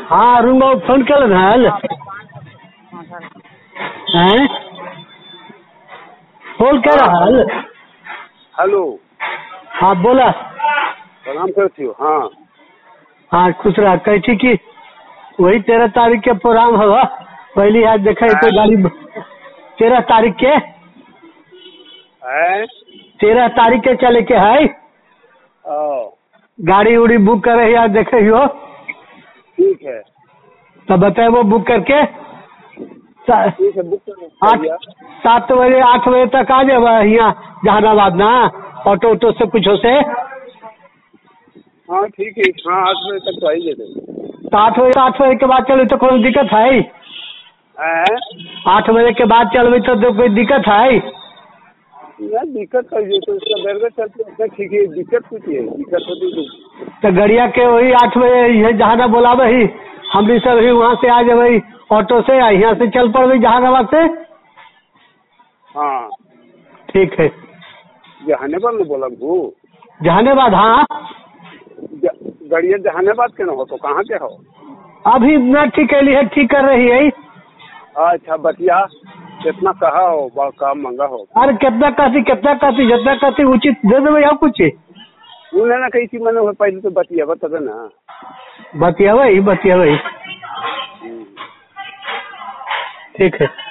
हाँ अरुण बाबू फोन कर हैं फोन कर रहा हेलो। हाँ बोला। प्रणाम करती हो। हाँ हाँ खुश रहा। कही थी कि वही 13 तारीख के प्रोग्राम होगा। पहली आज देखा तो गाड़ी 13 तारीख के 13 तारीख के चले के है। गाड़ी उड़ी बुक करे आज देखे हो। ठीक है तो बताए वो बुक करके ठीक है बुक कर 7 बजे 8 बजे तक आ जाए यहाँ जहानाबाद ना ऑटो ऑटो से कुछ से। हाँ ठीक है। हाँ 8 बजे तक तो आई जाए। तो 8 बजे के बाद चलो तो कोई दिक्कत है? 8 बजे के बाद चलबे तो कोई दिक्कत है? दिक्कत कर तो उसका बेरगर चलते ठीक है। दिक्कत कुछ है दिक्कत होती तो गड़िया के वही 8 बजे ये जहाना बोलावे ही हम भी सब ही वहाँ से आ जाए ऑटो से यहाँ से चल पड़े जहानाबाद से। हाँ ठीक है। जहानाबाद में बोला जहानाबाद। हाँ गड़िया जहानाबाद के न हो तो कहाँ के हो? अभी न ठीक है ठीक कर रही है। अच्छा बतिया कितना कहा हो बहुत काम मंगा हो? अरे कितना कहती जितना कहती उचित दे देवे और कुछ उन्हें ना कही थी मैंने पहले तो बतिया बता ना। बतिया वही ठीक है।